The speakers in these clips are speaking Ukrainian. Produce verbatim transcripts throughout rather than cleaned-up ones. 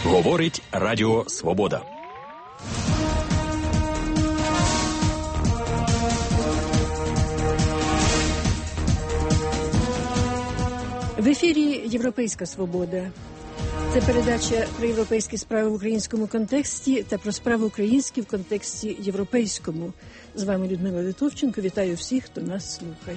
Говорить Радіо Свобода. В ефірі «Європейська свобода». Це передача про європейські справи в українському контексті та про справи українські в контексті європейському. З вами Людмила Литовченко. Вітаю всіх, хто нас слухає.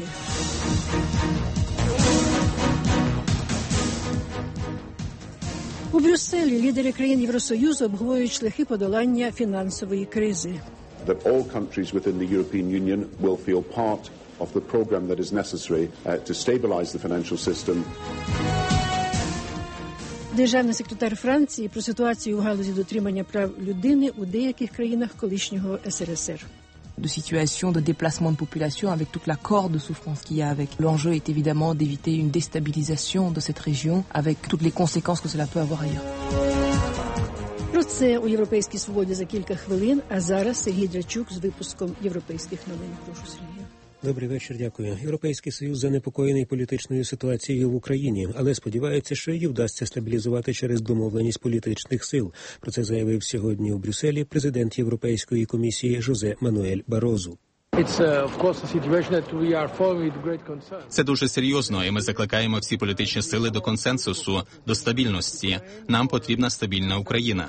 У Брюсселі лідери країн Євросоюзу обговорюють шляхи подолання фінансової кризи. That all countries within the European Union will feel part of the program that is necessary uh, to stabilize the financial system. Державний секретар Франції про ситуацію у галузі дотримання прав людини у деяких країнах колишнього ес ер ес ер. De situation de déplacement de population avec toute la corde de souffrance qu'il y a avec. L'enjeu est évidemment d'éviter une déstabilisation de cette région avec toutes les conséquences que cela peut avoir ailleurs. Про це у «Європейській свободі» за кілька хвилин, а зараз Сергій Драчук з випуском «Європейських новин». Прошу, Сергію. Добрий вечір, дякую. Європейський Союз занепокоєний політичною ситуацією в Україні, але сподівається, що її вдасться стабілізувати через домовленість політичних сил. Про це заявив сьогодні у Брюсселі президент Європейської комісії Жозе Мануель Барозу. Це дуже серйозно, і ми закликаємо всі політичні сили до консенсусу, до стабільності. Нам потрібна стабільна Україна.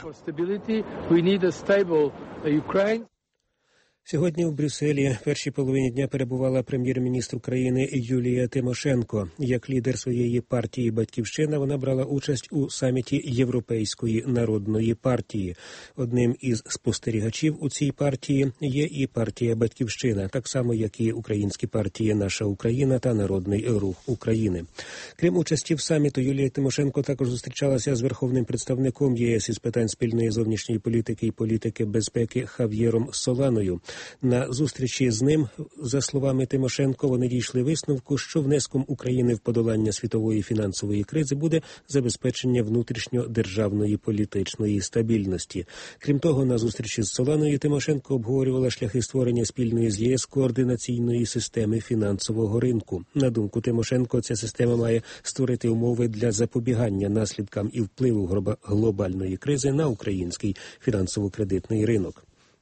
Сьогодні в Брюсселі в першій половині дня перебувала прем'єр-міністр України Юлія Тимошенко. Як лідер своєї партії «Батьківщина» вона брала участь у саміті Європейської народної партії. Одним із спостерігачів у цій партії є і партія «Батьківщина», так само як і українські партії «Наша Україна» та «Народний рух України». Крім участі в саміту, Юлія Тимошенко також зустрічалася з верховним представником є ес із питань спільної зовнішньої політики і політики безпеки Хав'єром Соланою. На зустрічі з ним, за словами Тимошенко, вони дійшли висновку, що внеском України в подолання світової фінансової кризи буде забезпечення внутрішньодержавної політичної стабільності. Крім того, на зустрічі з Соланою Тимошенко обговорювала шляхи створення спільної з ЄС координаційної системи фінансового ринку. На думку Тимошенко, ця система має створити умови для запобігання наслідкам і впливу глобальної кризи на український фінансово-кредитний ринок.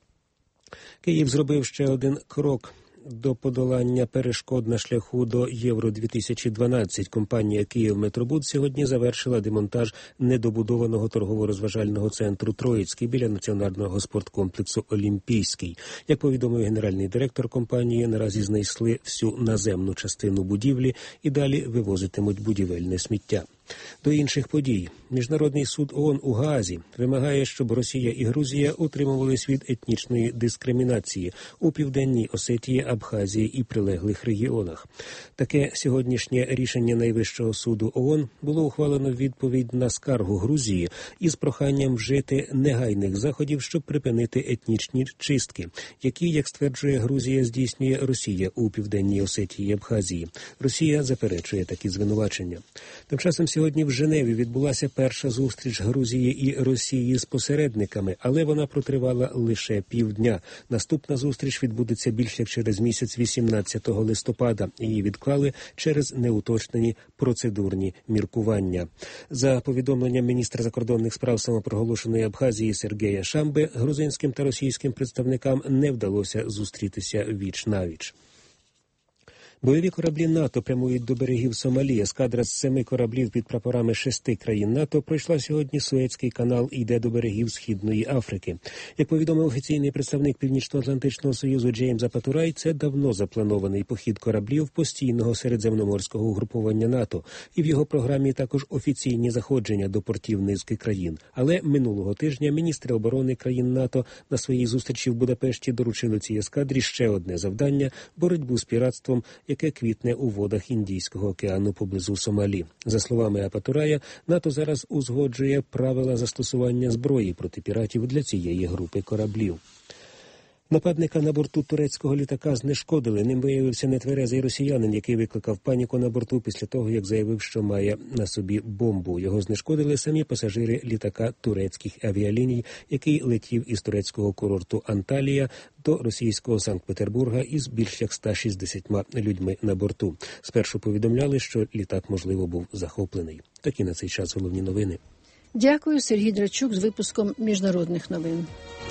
Київ зробив ще один крок до подолання перешкод на шляху до Євро-дві тисячі дванадцять. Компанія «Київметробуд» сьогодні завершила демонтаж недобудованого торгово-розважального центру «Троїцький» біля національного спорткомплексу «Олімпійський». Як повідомив генеральний директор компанії, наразі знайшли всю наземну частину будівлі і далі вивозитимуть будівельне сміття. До інших подій. Міжнародний суд ООН у Гаазі вимагає, щоб Росія і Грузія утримувались від етнічної дискримінації у Південній Осетії, Абхазії і прилеглих регіонах. Таке сьогоднішнє рішення Найвищого суду ООН було ухвалено в відповідь на скаргу Грузії із проханням вжити негайних заходів, щоб припинити етнічні чистки, які, як стверджує Грузія, здійснює Росія у Південній Осетії і Абхазії. Росія заперечує такі звинувачення. Тим часом сьогодні в Женеві відбулася перша зустріч Грузії і Росії з посередниками, але вона протривала лише півдня. Наступна зустріч відбудеться більш як через місяць, вісімнадцятого листопада. Її відклали через неуточнені процедурні міркування. За повідомленням міністра закордонних справ самопроголошеної Абхазії Сергея Шамби, грузинським та російським представникам не вдалося зустрітися віч-навіч. Бойові кораблі НАТО прямують до берегів Сомалі. Ескадра з семи кораблів під прапорами шести країн НАТО пройшла сьогодні Суецький канал і йде до берегів Східної Африки. Як повідомив офіційний представник Північно-Атлантичного Союзу Джеймс Апатурай, це давно запланований похід кораблів постійного середземноморського угруповання НАТО. І в його програмі також офіційні заходження до портів низки країн. Але минулого тижня міністри оборони країн НАТО на своїй зустрічі в Будапешті доручили цій ескадрі ще одне завдання – боротьбу з піратством, яке квітне у водах Індійського океану поблизу Сомалі. За словами Апатурая, НАТО зараз узгоджує правила застосування зброї проти піратів для цієї групи кораблів. Нападника на борту турецького літака знешкодили. Ним виявився нетверезий росіянин, який викликав паніку на борту після того, як заявив, що має на собі бомбу. Його знешкодили самі пасажири літака турецьких авіаліній, який летів із турецького курорту Анталія до російського Санкт-Петербурга із більш як ста шістдесятьма людьми на борту. Спершу повідомляли, що літак, можливо, був захоплений. Такі на цей час головні новини. Дякую, Сергій Драчук з випуском міжнародних новин.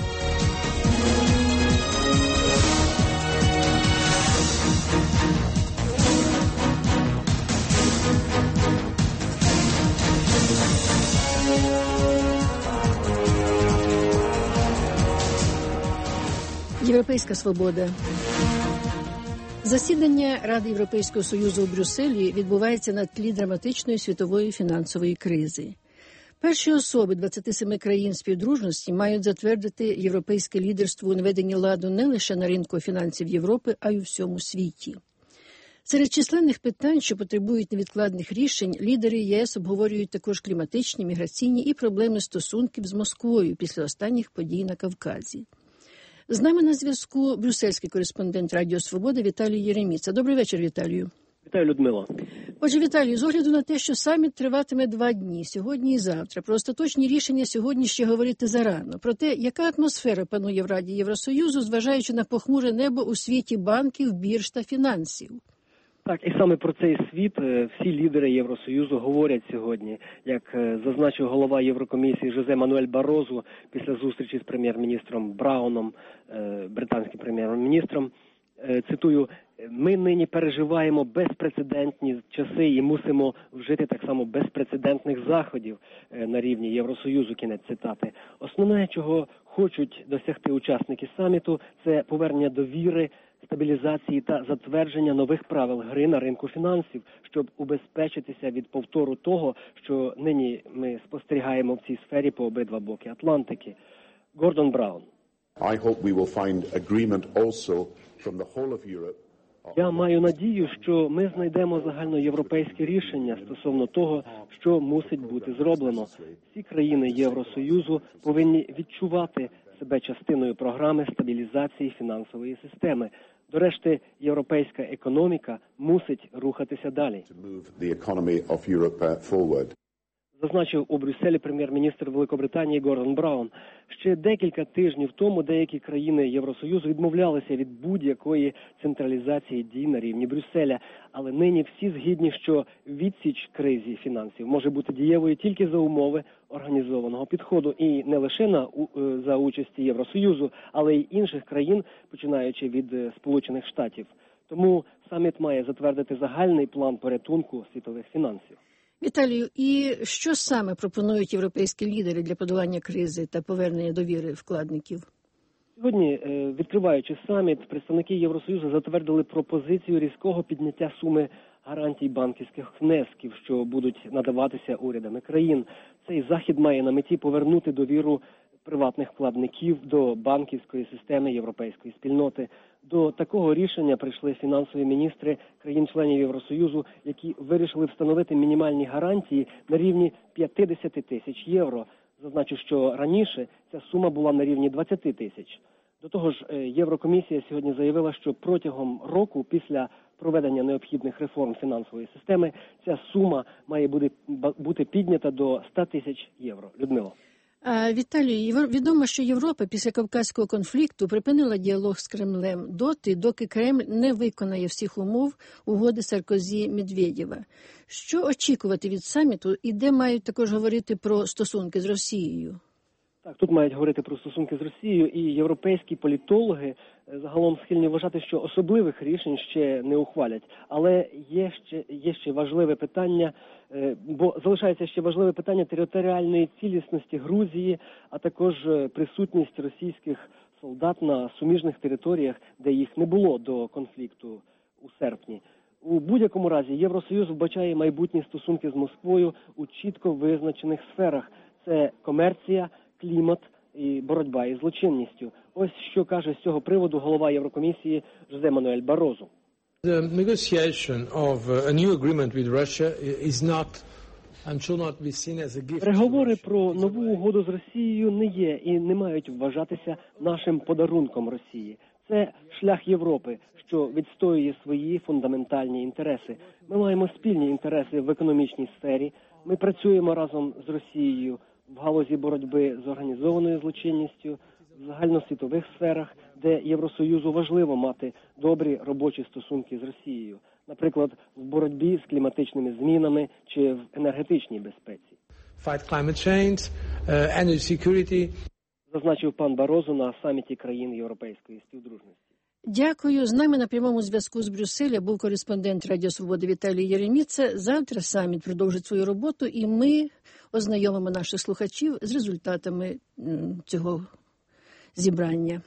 Європейська свобода. Засідання Ради Європейського Союзу у Брюсселі відбувається на тлі драматичної світової фінансової кризи. Перші особи двадцяти семи країн співдружності мають затвердити європейське лідерство у наведенні ладу не лише на ринку фінансів Європи, а й у всьому світі. Серед численних питань, що потребують невідкладних рішень, лідери ЄС обговорюють також кліматичні, міграційні і проблеми стосунків з Москвою після останніх подій на Кавказі. З нами на зв'язку брюссельський кореспондент Радіо Свобода Віталій Єреміца. Добрий вечір, Віталію. Вітаю, Людмила. Отже, Віталію, з огляду на те, що саміт триватиме два дні, сьогодні і завтра, про остаточні рішення сьогодні ще говорити зарано. Про те, яка атмосфера панує в Раді Євросоюзу, зважаючи на похмуре небо у світі банків, бірж та фінансів. Так, і саме про цей світ всі лідери Євросоюзу говорять сьогодні. Як зазначив голова Єврокомісії Жозе Мануель Барозу після зустрічі з прем'єр-міністром Брауном, британським прем'єр-міністром, цитую, «Ми нині переживаємо безпрецедентні часи і мусимо вжити так само безпрецедентних заходів на рівні Євросоюзу», кінець цитати. Основне, чого хочуть досягти учасники саміту, це повернення довіри, стабілізації та затвердження нових правил гри на ринку фінансів, щоб убезпечитися від повтору того, що нині ми спостерігаємо в цій сфері по обидва боки Атлантики. Гордон Браун. I hope we will find agreement also from the whole of Europe. Я маю надію, що ми знайдемо загальноєвропейське рішення стосовно того, що мусить бути зроблено. Всі країни Євросоюзу повинні відчувати себе частиною програми стабілізації фінансової системи. До решти, європейська економіка мусить рухатися далі. Зазначив у Брюсселі прем'єр-міністр Великобританії Гордон Браун. Ще декілька тижнів тому деякі країни Євросоюзу відмовлялися від будь-якої централізації дій на рівні Брюсселя. Але нині всі згідні, що відсіч кризі фінансів може бути дієвою тільки за умови організованого підходу. І не лише на, за участі Євросоюзу, але й інших країн, починаючи від Сполучених Штатів. Тому саміт має затвердити загальний план порятунку світових фінансів. Віталію, і що саме пропонують європейські лідери для подолання кризи та повернення довіри вкладників? Сьогодні, відкриваючи саміт, представники Євросоюзу затвердили пропозицію різкого підняття суми гарантій банківських внесків, що будуть надаватися урядами країн. Цей захід має на меті повернути довіру приватних вкладників до банківської системи європейської спільноти. До такого рішення прийшли фінансові міністри країн-членів Євросоюзу, які вирішили встановити мінімальні гарантії на рівні п'ятдесят тисяч євро. Зазначу, що раніше ця сума була на рівні двадцять тисяч. До того ж, Єврокомісія сьогодні заявила, що протягом року після проведення необхідних реформ фінансової системи ця сума має бути піднята до ста тисяч євро. Людмила. Віталій, відомо, що Європа після Кавказького конфлікту припинила діалог з Кремлем доти, доки Кремль не виконає всіх умов угоди Саркозі-Медведєва. Що очікувати від саміту і де мають також говорити про стосунки з Росією? Так, тут мають говорити про стосунки з Росією, і європейські політологи загалом схильні вважати, що особливих рішень ще не ухвалять. Але є ще, є ще важливе питання, бо залишається ще важливе питання територіальної цілісності Грузії, а також присутність російських солдат на суміжних територіях, де їх не було до конфлікту у серпні. У будь-якому разі Євросоюз вбачає майбутні стосунки з Москвою у чітко визначених сферах. Це комерція, клімат і боротьба із злочинністю. Ось що каже з цього приводу голова Єврокомісії Жозе Мануель Барозу. The negotiation of a new agreement with Russia is not and should not be seen as a gift. Переговори про нову угоду з Росією не є і не мають вважатися нашим подарунком Росії. Це шлях Європи, що відстоює свої фундаментальні інтереси. Ми маємо спільні інтереси в економічній сфері. Ми працюємо разом з Росією в галузі боротьби з організованою злочинністю, в загальносвітових сферах, де Євросоюзу важливо мати добрі робочі стосунки з Росією, наприклад, в боротьбі з кліматичними змінами чи в енергетичній безпеці. fight climate change, uh, energy security. Зазначив пан Барозо на саміті країн Європейської співдружності. Дякую. З нами на прямому зв'язку з Брюсселя був кореспондент Радіо Свобода Віталій Єреміца. Завтра саміт продовжить свою роботу, і ми ознайомимо наших слухачів з результатами цього зібрання.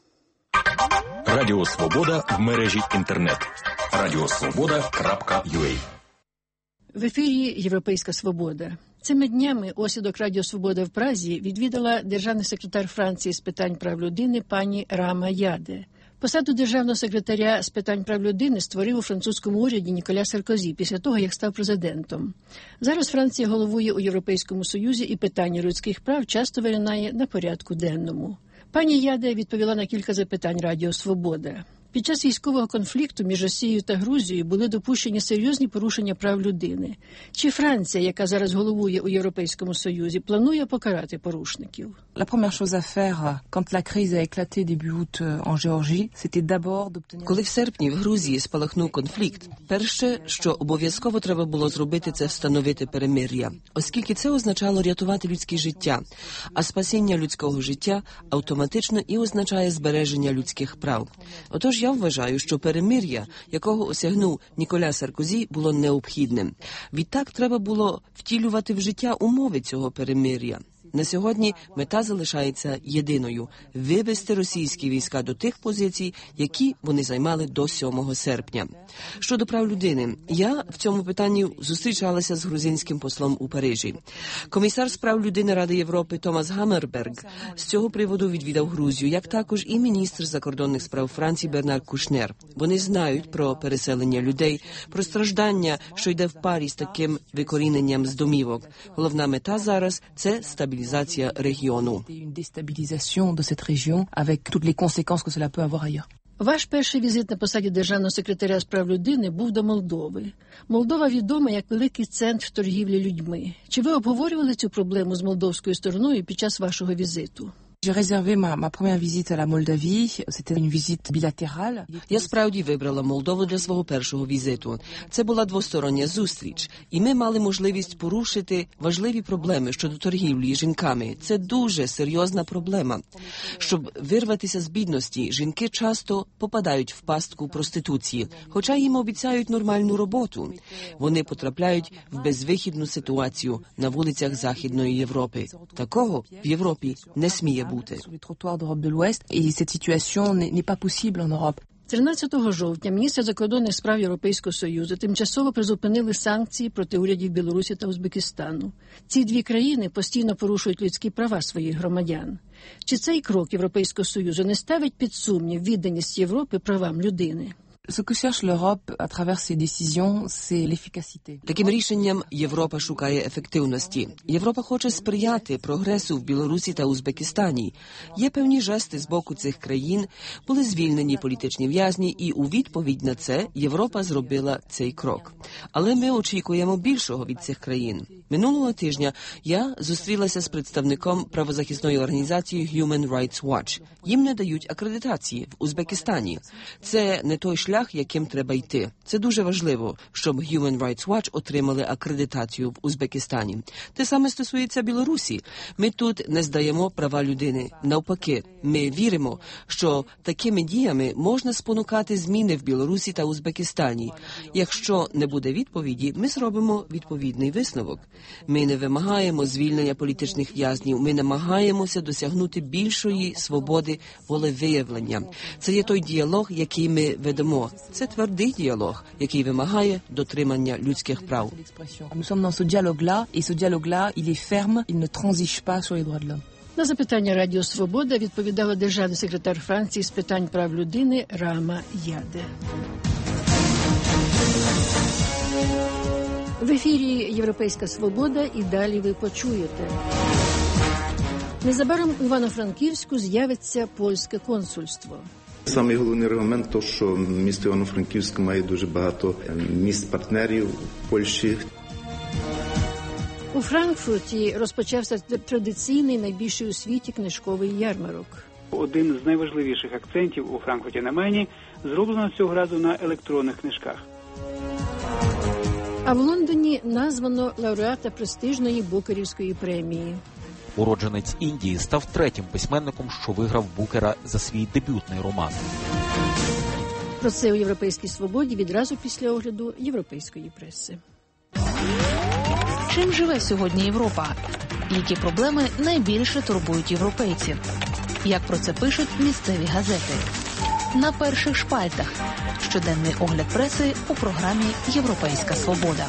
Радіо Свобода в мережі інтернет. радіосвобода крапка ю а. В ефірі «Європейська свобода». Цими днями осідок Радіо Свобода в Празі відвідала державний секретар Франції з питань прав людини пані Рама Яде. Посаду державного секретаря з питань прав людини створив у французькому уряді Ніколя Саркозі після того, як став президентом. Зараз Франція головує у Європейському Союзі і питання людських прав часто виринає на порядку денному. Пані Яде відповіла на кілька запитань Радіо Свобода. Під час військового конфлікту між Росією та Грузією були допущені серйозні порушення прав людини. Чи Франція, яка зараз головує у Європейському Союзі, планує покарати порушників? La première chose à faire quand la crise a éclaté début août en Géorgie, c'était d'abord d'obtenir. Коли в серпні в Грузії спалахнув конфлікт, перше, що обов'язково треба було зробити, це встановити перемир'я, оскільки це означало рятувати людське життя, а спасіння людського життя автоматично і означає збереження людських прав. Отож, я вважаю, що перемир'я, якого осягнув Ніколя Саркозі, було необхідним. Відтак треба було втілювати в життя умови цього перемир'я. На сьогодні мета залишається єдиною – вивести російські війська до тих позицій, які вони займали до сьомого серпня. Щодо прав людини, я в цьому питанні зустрічалася з грузинським послом у Парижі. Комісар з прав людини Ради Європи Томас Гаммерберг з цього приводу відвідав Грузію, як також і міністр закордонних справ Франції Бернар Кушнер. Вони знають про переселення людей, про страждання, що йде в парі з таким викоріненням з домівок. Головна мета зараз – це стабілізація регіону. Ваш перший візит на посаді державного секретаря з прав людини був до Молдови. Молдова відома як великий центр торгівлі людьми. Чи ви обговорювали цю проблему з молдовською стороною під час вашого візиту? J'ai réservé ma, ma première visite à la Moldavie. C'était une visite bilatérale. Я справді вибрала Молдову для свого першого візиту. Це була двостороння зустріч, і ми мали можливість порушити важливі проблеми щодо торгівлі жінками. Це дуже серйозна проблема. Щоб вирватися з бідності, жінки часто попадають в пастку проституції, хоча їм обіцяють нормальну роботу. Вони потрапляють в безвихідну ситуацію на вулицях Західної Європи. Такого в Європі не сміє бути. Sur les trottoirs d'Europe de l'Ouest, et cette situation n'est, n'est pas possible en Europe. тринадцятого жовтня міністр закордонних справ Європейського Союзу тимчасово призупинили санкції проти урядів Білорусі та Узбекистану. Ці дві країни постійно порушують людські права своїх громадян. Чи цей крок Європейського Союзу не ставить під сумнів відданість Європи правам людини? Ce que cherche l'Europe à travers ces décisions, c'est l'efficacité. Таким рішенням Європа шукає ефективності. Європа хоче сприяти прогресу в Білорусі та Узбекистані. Є певні жести з боку цих країн, були звільнені політичні в'язні, і у відповідь на це Європа зробила цей крок. Але ми очікуємо більшого від цих країн. Минулого тижня я зустрілася з представником правозахисної організації Human Rights Watch. Їм не дають акредитації в Узбекистані. Це не той шлях, яким треба йти. Це дуже важливо, щоб Human Rights Watch отримали акредитацію в Узбекистані. Те саме стосується Білорусі. Ми тут не здаємо права людини. Навпаки, ми віримо, що такими діями можна спонукати зміни в Білорусі та Узбекистані. Якщо не буде відповіді, ми зробимо відповідний висновок. Ми не вимагаємо звільнення політичних в'язнів, ми намагаємося досягнути більшої свободи волевиявлення. Це є той діалог, який ми ведемо. Це твердий діалог, який вимагає дотримання людських прав. Nous sommes dans ce dialogue-là, et ce dialogue-là, il est ferme, il ne transige pas sur les droits de l'homme. На запитання Радіо Свобода відповідала державний секретар Франції з питань прав людини Рама Яде. В ефірі «Європейська свобода» і далі ви почуєте. Незабаром у Івано-Франківську з'явиться польське консульство. Самий головний аргумент – то, що місто Івано-Франківськ має дуже багато міст-партнерів в Польщі. У Франкфурті розпочався традиційний, найбільший у світі книжковий ярмарок. Один з найважливіших акцентів у Франкфурті на Мейні зроблено цього разу на електронних книжках. А в Лондоні названо лауреата престижної Букерівської премії. Уродженець Індії став третім письменником, що виграв Букера за свій дебютний роман. Про це у «Європейській свободі» відразу після огляду європейської преси. Чим живе сьогодні Європа? Які проблеми найбільше турбують європейців? Як про це пишуть місцеві газети? На перших шпальтах. Щоденний огляд преси у програмі «Європейська свобода».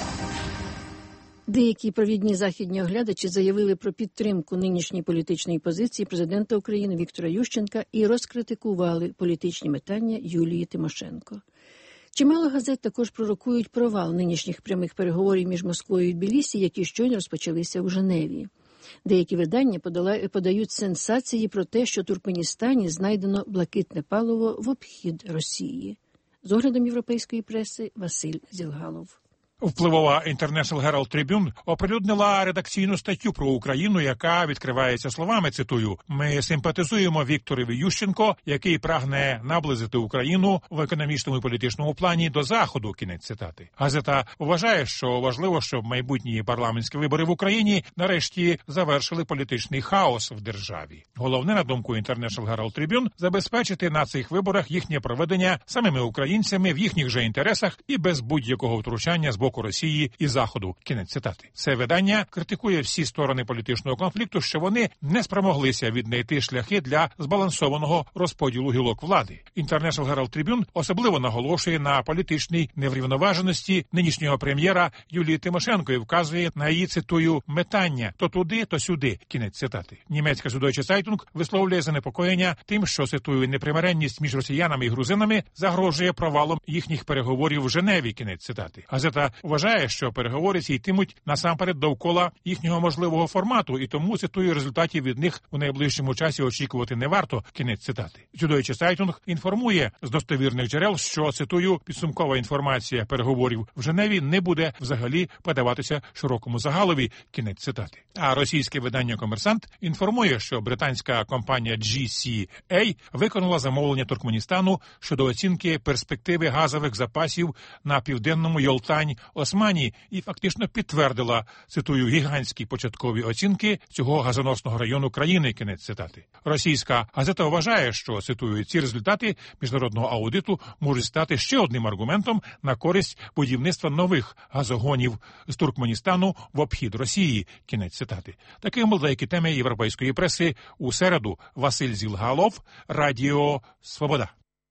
Деякі провідні західні оглядачі заявили про підтримку нинішньої політичної позиції президента України Віктора Ющенка і розкритикували політичні метання Юлії Тимошенко. Чимало газет також пророкують провал нинішніх прямих переговорів між Москвою і Тбілісі, які щойно розпочалися у Женеві. Деякі видання подають сенсації про те, що в Туркменістані знайдено блакитне паливо в обхід Росії. З оглядом європейської преси Василь Зілгалов. Впливова International Herald Tribune оприлюднила редакційну статтю про Україну, яка відкривається словами, цитую, «Ми симпатизуємо Вікторові Ющенко, який прагне наблизити Україну в економічному і політичному плані до Заходу», кінець цитати. Газета вважає, що важливо, щоб майбутні парламентські вибори в Україні нарешті завершили політичний хаос в державі. Головне, на думку International Herald Tribune, забезпечити на цих виборах їхнє проведення самими українцями в їхніх же інтересах і без будь-якого втручання з боку Росії і Заходу. Кінець цитати. Це видання критикує всі сторони політичного конфлікту, що вони не спромоглися віднайти шляхи для збалансованого розподілу гілок влади. International Herald Tribune особливо наголошує на політичній неврівноваженості нинішнього прем'єра Юлії Тимошенко і вказує на її, цитую, метання то туди, то сюди. Кінець цитати. Німецька Süddeutsche Zeitung висловлює занепокоєння тим, що, цитую, непримиренність між росіянами і грузинами загрожує провалом їхніх переговорів в Женеві. Кінець цитати. Газета вважає, що переговори ці йтимуть насамперед довкола їхнього можливого формату, і тому, цитую, результатів від них у найближчому часі очікувати не варто. Кінець цитати. Süddeutsche Zeitung інформує з достовірних джерел, що, цитую, підсумкова інформація переговорів в Женеві не буде взагалі подаватися широкому загалові. Кінець цитати. А російське видання «Комерсант» інформує, що британська компанія джі сі ей виконала замовлення Туркменістану щодо оцінки перспективи газових запасів на південному Йолтань-Османі і фактично підтвердила, цитую, гігантські початкові оцінки цього газоносного району країни. Кінець цитати. Російська газета вважає, що, цитую, ці результати міжнародного аудиту можуть стати ще одним аргументом на користь будівництва нових газогонів з Туркменістану в обхід Росії. Кінець цитати. Такими були деякі теми європейської преси у середу. Василь Зілгалов, Радіо Свобода.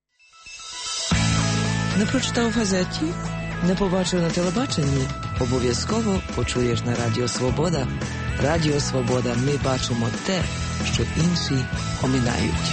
Не прочитав в газеті? Не побачив на телебаченні? Обов'язково почуєш на Радіо Свобода. Радіо Свобода. Ми бачимо те, що інші оминають.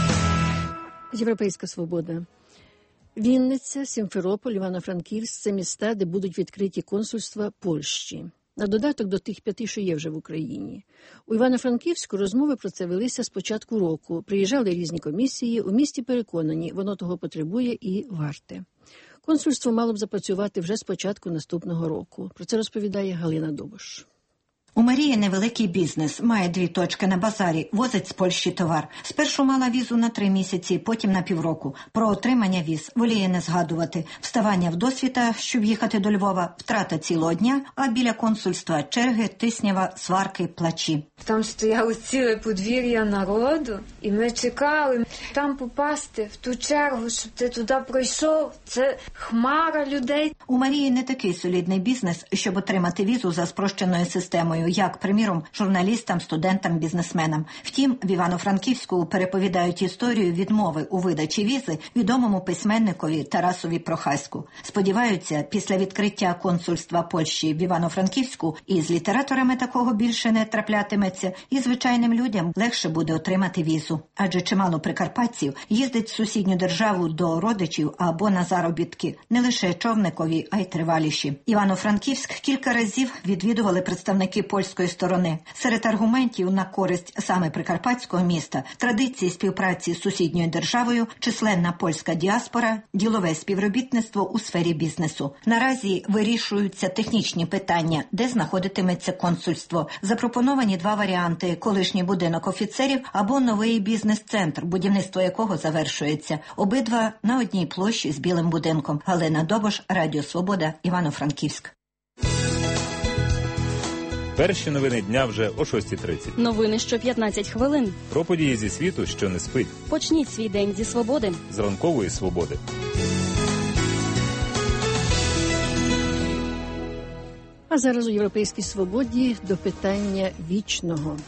Європейська свобода. Вінниця, Сімферополь, Івано-Франківськ – це міста, де будуть відкриті консульства Польщі. На додаток до тих п'яти, що є вже в Україні. У Івано-Франківську розмови про це велися з початку року. Приїжджали різні комісії, у місті переконані, воно того потребує і варте. Консульство мало б запрацювати вже з початку наступного року. Про це розповідає Галина Добош. У Марії невеликий бізнес, має дві точки на базарі, возить з Польщі товар. Спершу мала візу на три місяці, потім на півроку. Про отримання віз воліє не згадувати. Вставання в досвіта, щоб їхати до Львова, втрата цілого дня, а біля консульства черги, тиснява, сварки, плачі. Там стояло ціле подвір'я народу, і ми чекали. Там попасти в ту чергу, щоб ти туди пройшов, це хмара людей. У Марії не такий солідний бізнес, щоб отримати візу за спрощеною системою, як, приміром, журналістам, студентам, бізнесменам. Втім, в Івано-Франківську переповідають історію відмови у видачі візи відомому письменникові Тарасові Прохаську. Сподіваються, після відкриття консульства Польщі в Івано-Франківську і з літераторами такого більше не траплятиметься, і звичайним людям легше буде отримати візу. Адже чимало прикарпатців їздить в сусідню державу до родичів або на заробітки. Не лише човникові, а й триваліші. Івано-Франківськ кілька разів відвідували представники польської сторони. Серед аргументів на користь саме прикарпатського міста – традиції співпраці з сусідньою державою, численна польська діаспора, ділове співробітництво у сфері бізнесу. Наразі вирішуються технічні питання, де знаходитиметься консульство. Запропоновані два варіанти – колишній будинок офіцерів або новий бізнес-центр, будівництво якого завершується. Обидва на одній площі з Білим будинком. Галина Добош, Радіо Свобода, Івано-Франківськ. Перші новини дня вже о шостій тридцять. Новини що п'ятнадцять хвилин. Про події зі світу, що не спить. Почніть свій день зі свободи. З ранкової свободи. А зараз у «Європейській свободі» до питання вічного.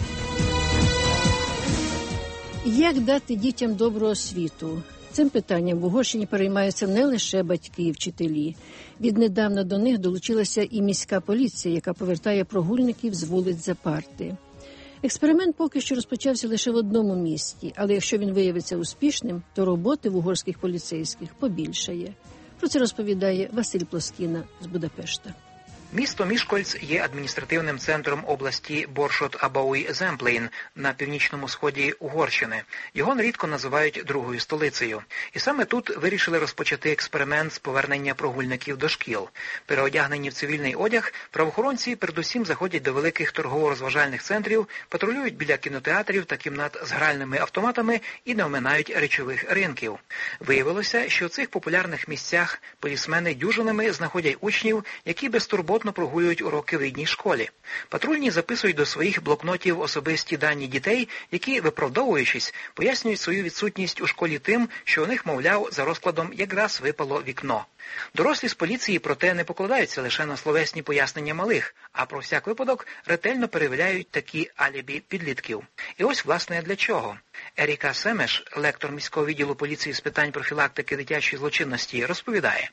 Як дати дітям добру освіту? Цим питанням в Угорщині переймаються не лише батьки і вчителі. Віднедавна до них долучилася і міська поліція, яка повертає прогульників з вулиць за парти. Експеримент поки що розпочався лише в одному місті, але якщо він виявиться успішним, то роботи в угорських поліцейських побільшає. Про це розповідає Василь Плоскіна з Будапешта. Місто Мішкольц є адміністративним центром області Боршот-Абауй-Земплейн на північному сході Угорщини. Його нерідко називають другою столицею. І саме тут вирішили розпочати експеримент з повернення прогульників до шкіл. Переодягнені в цивільний одяг, правоохоронці передусім заходять до великих торгово-розважальних центрів, патрулюють біля кінотеатрів та кімнат з гральними автоматами і не оминають речових ринків. Виявилося, що в цих популярних місцях полісмени дюжинами знаходять учнів, які безтурботно прогулюють уроки в рідній школі. Патрульні записують до своїх блокнотів особисті дані дітей, які, виправдовуючись, пояснюють свою відсутність у школі тим, що у них, мовляв, за розкладом якраз випало вікно. Дорослі з поліції, проте, не покладаються лише на словесні пояснення малих, а про всяк випадок ретельно перевіряють такі алібі підлітків. І ось, власне, для чого. Еріка Семеш, лектор міського відділу поліції з питань профілактики дитячої злочинності, розповідає.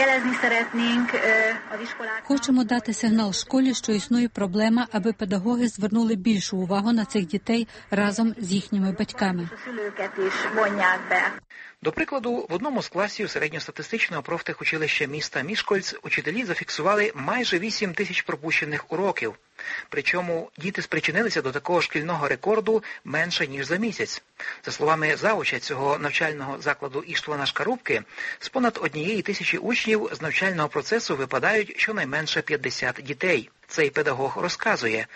Хочемо дати сигнал школі, що існує проблема, аби педагоги звернули більшу увагу на цих дітей разом з їхніми батьками. До прикладу, в одному з класів середньостатистичного профтехучилища міста Мішкольц учителі зафіксували майже вісім тисяч пропущених уроків. Причому діти спричинилися до такого шкільного рекорду менше, ніж за місяць. За словами завуча цього навчального закладу Іштвана Шкарубки, з понад однієї тисячі учнів з навчального процесу випадають щонайменше п'ятдесят дітей. Цей педагог розказує.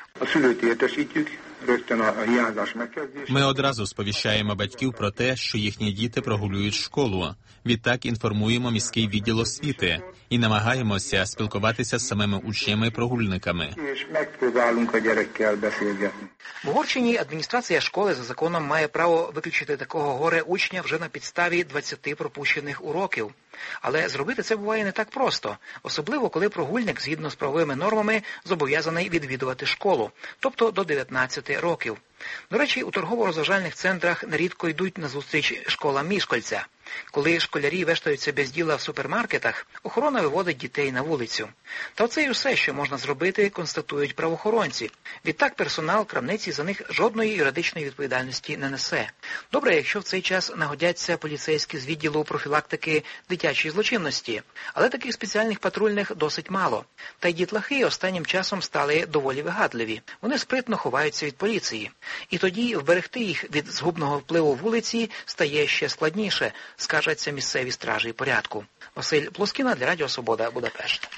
Ми одразу сповіщаємо батьків про те, що їхні діти прогулюють школу. Відтак інформуємо міський відділ освіти і намагаємося спілкуватися з самими учнями-прогульниками. В Угорщині адміністрація школи за законом має право виключити такого горе-учня вже на підставі двадцяти пропущених уроків. Але зробити це буває не так просто, особливо коли прогульник, згідно з правовими нормами, зобов'язаний відвідувати школу, тобто до дев'ятнадцяти років. До речі, у торгово-розважальних центрах нерідко йдуть назустріч школам Мішкольця. Коли школярі вештаються без діла в супермаркетах, охорона виводить дітей на вулицю. Та оце й усе, що можна зробити, констатують правоохоронці. Відтак персонал крамниці за них жодної юридичної відповідальності не несе. Добре, якщо в цей час нагодяться поліцейські з відділу профілактики дитячої злочинності. Але таких спеціальних патрульних досить мало. Та й дітлахи останнім часом стали доволі вигадливі. Вони спритно ховаються від поліції. І тоді вберегти їх від згубного впливу вулиці стає ще складніше, скаржаться місцеві стражі порядку. Василь Плоскіна для Радіо Свобода, Будапешт.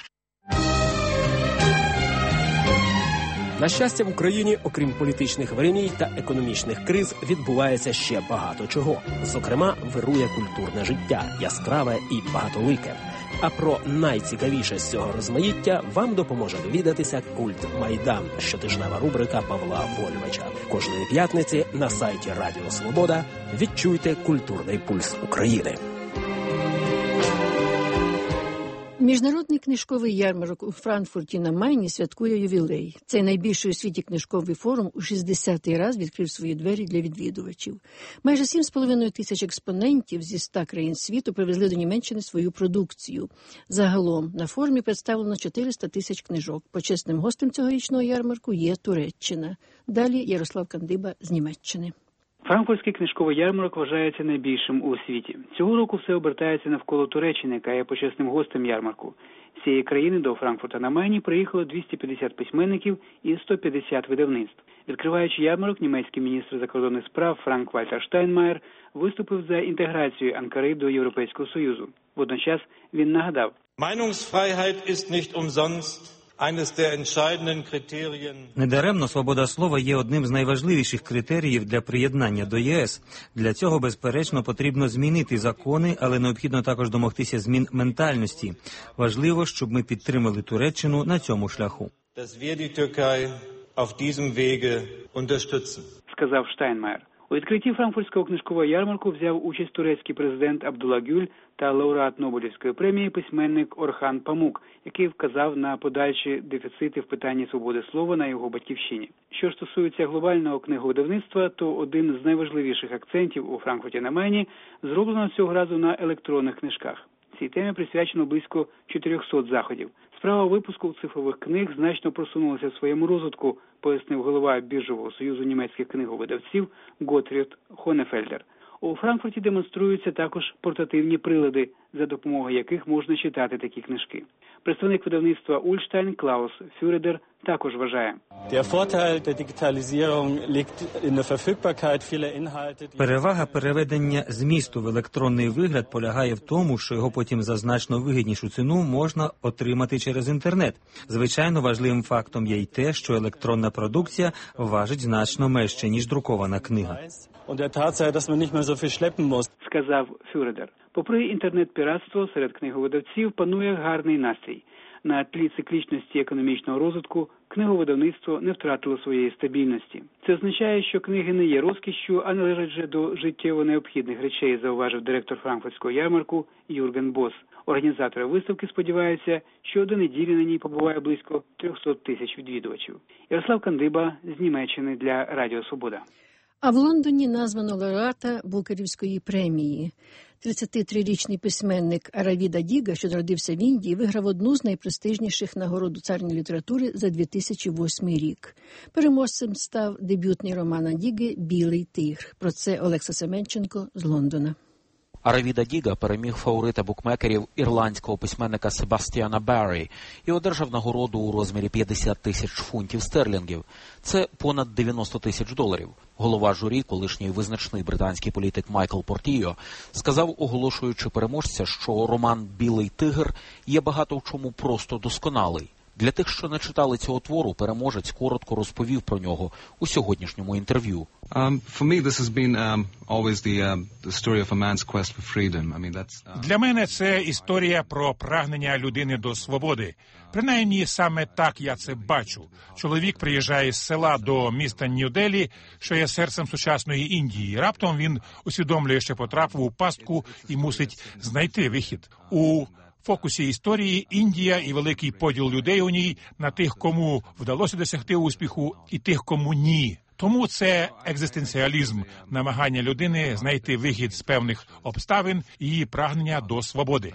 На щастя, в Україні, окрім політичних вирімій та економічних криз, відбувається ще багато чого. Зокрема, вирує культурне життя, яскраве і багатолике. А про найцікавіше з цього розмаїття вам допоможе довідатися «Культ Майдан» – щотижнева рубрика Павла Вольвича. Кожної п'ятниці на сайті Радіо Свобода відчуйте культурний пульс України. Міжнародний книжковий ярмарок у Франкфурті на Майні святкує ювілей. Цей найбільший у світі книжковий форум у шістдесятий раз відкрив свої двері для відвідувачів. Майже сім з половиною тисяч експонентів зі ста країн світу привезли до Німеччини свою продукцію. Загалом на форумі представлено чотириста тисяч книжок. Почесним гостем цьогорічного ярмарку є Туреччина. Далі Ярослав Кандиба з Німеччини. Франкфуртський книжковий ярмарок вважається найбільшим у світі. Цього року все обертається навколо Туреччини, яка є почесним гостем ярмарку. З цієї країни до Франкфурта на Майні приїхало двісті п'ятдесят письменників і сто п'ятдесят видавництв. Відкриваючи ярмарок, німецький міністр закордонних справ Франк-Вальтер Штайнмаєр виступив за інтеграцію Анкари до Європейського Союзу. Водночас він нагадав: «Meinungsfreiheit ist nicht umsonst. Недаремно свобода слова є одним з найважливіших критеріїв для приєднання до ЄС. Для цього, безперечно, потрібно змінити закони, але необхідно також домогтися змін ментальності. Важливо, щоб ми підтримали Туреччину на цьому шляху. сказав Штайнмаєр. У відкритті франкфуртського книжкового ярмарку взяв участь турецький президент Абдулла Гюль та лауреат Нобелівської премії письменник Орхан Памук, який вказав на подальші дефіцити в питанні свободи слова на його батьківщині. Що ж стосується глобального книговидавництва, то один з найважливіших акцентів у Франкфурті на Мейні зроблено цього разу на електронних книжках. Цій темі присвячено близько чотирьохсот заходів. Справа випуску цифрових книг значно просунулася в своєму розвитку, пояснив голова Біржового союзу німецьких книговидавців Готрід Хонефельдер. У Франкфурті демонструються також портативні прилади, за допомогою яких можна читати такі книжки. Представник видавництва Ульштайн Клаус Фюредер також вважає: перевага переведення змісту в електронний вигляд полягає в тому, що його потім за значно вигіднішу ціну можна отримати через інтернет. Звичайно, важливим фактом є й те, що електронна продукція важить значно менше, ніж друкована книга. Сказав Фюредер. Попри інтернет-піратство, серед книговидавців панує гарний настрій. На тлі циклічності економічного розвитку книговидавництво не втратило своєї стабільності. Це означає, що книги не є розкішшю, а належать же до життєво необхідних речей, зауважив директор франкфуртського ярмарку Юрген Бос. Організатори виставки сподіваються, що до неділі на ній побуває близько триста тисяч відвідувачів. Ярослав Кандиба з Німеччини для Радіо Свобода. А в Лондоні названо лауреата Букерівської премії. тридцятитрирічний письменник Аравіда Діга, що народився в Індії, виграв одну з найпрестижніших нагород у царній літератури за дві тисячі восьмий рік. Переможцем став дебютний роман Діги «Білий тигр». Про це Олекса Семенченко з Лондона. Аравіда Діга переміг фаворита букмекерів ірландського письменника Себастьяна Баррі і одержав нагороду у розмірі п'ятдесят тисяч фунтів стерлінгів. Це понад дев'яносто тисяч доларів. Голова журі, колишній визначний британський політик Майкл Портійо, сказав, оголошуючи переможця, що роман «Білий тигр» є багато в чому просто досконалий. Для тих, що не читали цього твору, переможець коротко розповів про нього у сьогоднішньому інтерв'ю. Для мене це історія про прагнення людини до свободи. Принаймні, саме так я це бачу. Чоловік приїжджає з села до міста Нью-Делі, що є серцем сучасної Індії. Раптом він усвідомлює, що потрапив у пастку і мусить знайти вихід. У В фокусі історії Індія і великий поділ людей у ній на тих, кому вдалося досягти успіху, і тих, кому ні. Тому це екзистенціалізм, намагання людини знайти вихід з певних обставин і її прагнення до свободи.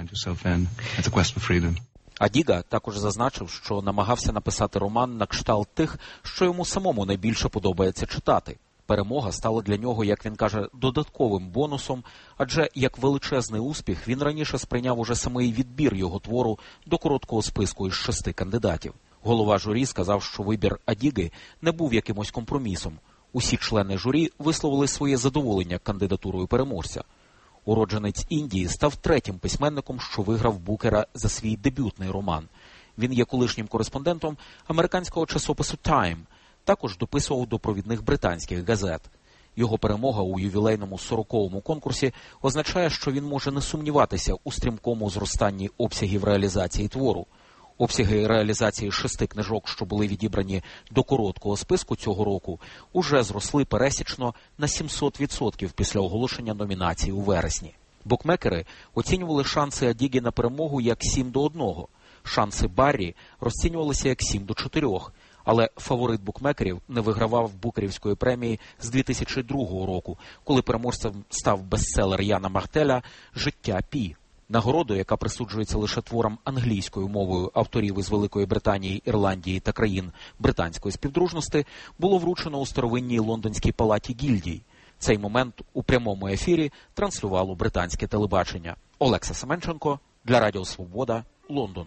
А Діга також зазначив, що намагався написати роман на кшталт тих, що йому самому найбільше подобається читати. Перемога стала для нього, як він каже, додатковим бонусом, адже як величезний успіх він раніше сприйняв уже самий відбір його твору до короткого списку із шести кандидатів. Голова журі сказав, що вибір Адіги не був якимось компромісом. Усі члени журі висловили своє задоволення кандидатурою переможця. Уродженець Індії став третім письменником, що виграв Букера за свій дебютний роман. Він є колишнім кореспондентом американського часопису «Тайм», також дописував до провідних британських газет. Його перемога у ювілейному сороковому конкурсі означає, що він може не сумніватися у стрімкому зростанні обсягів реалізації твору. Обсяги реалізації шести книжок, що були відібрані до короткого списку цього року, уже зросли пересічно на сімсот відсотків після оголошення номінації у вересні. Букмекери оцінювали шанси Адіги на перемогу як сім до одного. Шанси Баррі розцінювалися як сім до чотирьох. Але фаворит букмекерів не вигравав Букерівської премії з дві тисячі другого року, коли переможцем став бестселер Яна Мартеля «Життя Пі». Нагороду, яка присуджується лише творам англійською мовою авторів із Великої Британії, Ірландії та країн британської співдружності, було вручено у старовинній лондонській палаті гільдій. Цей момент у прямому ефірі транслювало британське телебачення. Олекса Семенченко для Радіо Свобода, Лондон.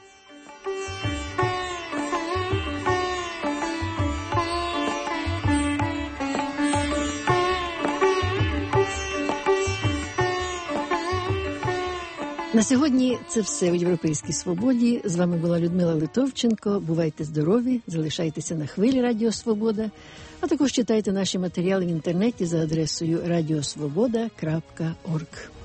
На сьогодні це все у «Європейській свободі». З вами була Людмила Литовченко. Бувайте здорові, залишайтеся на хвилі Радіо Свобода, а також читайте наші матеріали в інтернеті за адресою радіосвобода крапка орг.